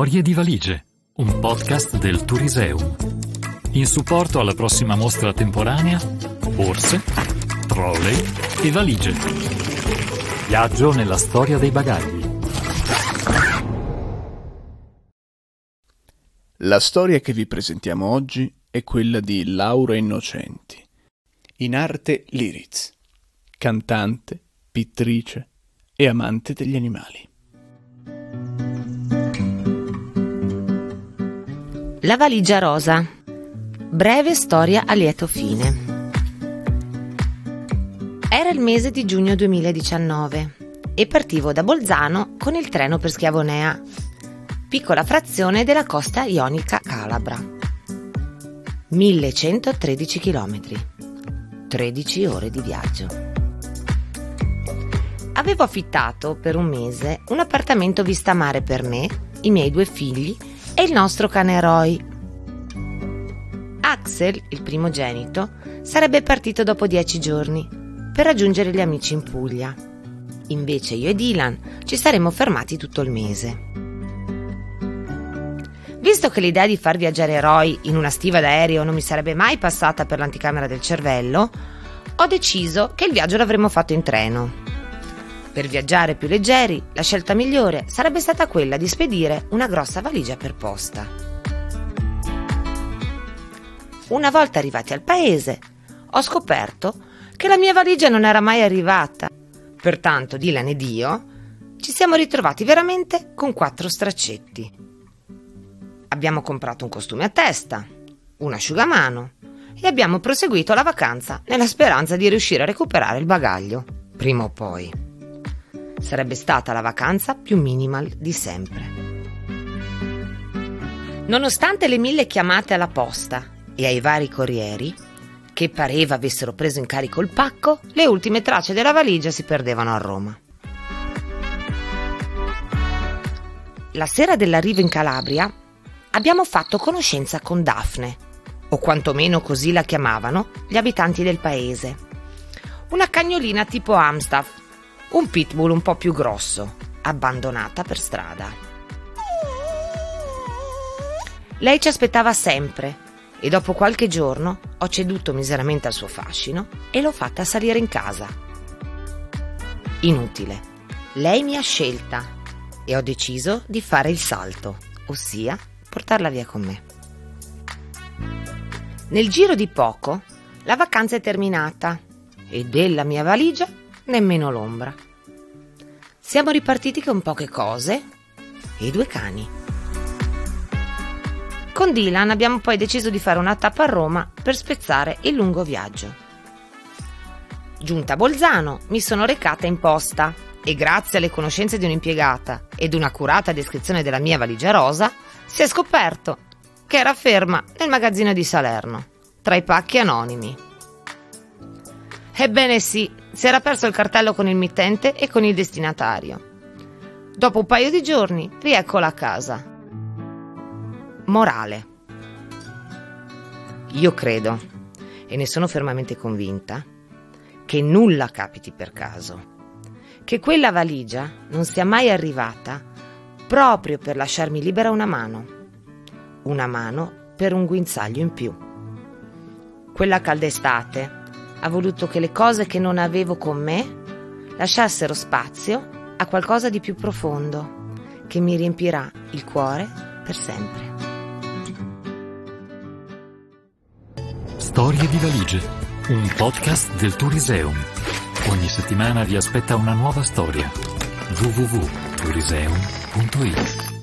Storie di valigie, un podcast del Touriseum. In supporto alla prossima mostra temporanea, borse, trolley e valigie. Viaggio nella storia dei bagagli. La storia che vi presentiamo oggi è quella di Laura Innocenti, in arte Liritz, cantante, pittrice e amante degli animali. La valigia rosa. Breve storia a lieto fine. Era il mese di giugno 2019 e partivo da Bolzano con il treno per Schiavonea, piccola frazione della costa ionica calabra. 1113 chilometri, 13 ore di viaggio. Avevo affittato per un mese un appartamento vista mare per me, i miei 2 figli e il nostro cane Roy. Axel, il primogenito, sarebbe partito dopo 10 giorni per raggiungere gli amici in Puglia. Invece io e Dylan ci saremmo fermati tutto il mese. Visto che l'idea di far viaggiare Roy in una stiva d'aereo non mi sarebbe mai passata per l'anticamera del cervello, ho deciso che il viaggio l'avremmo fatto in treno. Per viaggiare più leggeri, la scelta migliore sarebbe stata quella di spedire una grossa valigia per posta. Una volta arrivati al paese, ho scoperto che la mia valigia non era mai arrivata. Pertanto Dylan ed io ci siamo ritrovati veramente con 4 straccetti. Abbiamo comprato un costume a testa, un asciugamano e abbiamo proseguito la vacanza nella speranza di riuscire a recuperare il bagaglio, prima o poi. Sarebbe stata la vacanza più minimal di sempre. Nonostante le 1000 chiamate alla posta e ai vari corrieri, che pareva avessero preso in carico il pacco, le ultime tracce della valigia si perdevano a Roma. La sera dell'arrivo in Calabria abbiamo fatto conoscenza con Daphne, o quantomeno così la chiamavano gli abitanti del paese. Una cagnolina tipo Amstaff, un pitbull un po' più grosso, abbandonata per strada. Lei ci aspettava sempre e dopo qualche giorno ho ceduto miseramente al suo fascino e l'ho fatta salire in casa. Inutile. Lei mi ha scelta e ho deciso di fare il salto, ossia portarla via con me. Nel giro di poco la vacanza è terminata e della mia valigia nemmeno l'ombra. Siamo ripartiti con poche cose e i 2 cani. Con Dylan abbiamo poi deciso di fare una tappa a Roma per spezzare il lungo viaggio. Giunta a Bolzano mi sono recata in posta e grazie alle conoscenze di un'impiegata ed un'accurata descrizione della mia valigia rosa si è scoperto che era ferma nel magazzino di Salerno, tra i pacchi anonimi. Ebbene sì, si era perso il cartello con il mittente e con il destinatario. Dopo un paio di giorni, rieccola a casa. Morale. Io credo, e ne sono fermamente convinta, che nulla capiti per caso. Che quella valigia non sia mai arrivata proprio per lasciarmi libera una mano. Una mano per un guinzaglio in più. Quella calda estate ha voluto che le cose che non avevo con me lasciassero spazio a qualcosa di più profondo che mi riempirà il cuore per sempre. Storie di valigie, un podcast del Touriseum. Ogni settimana vi aspetta una nuova storia. www.touriseum.it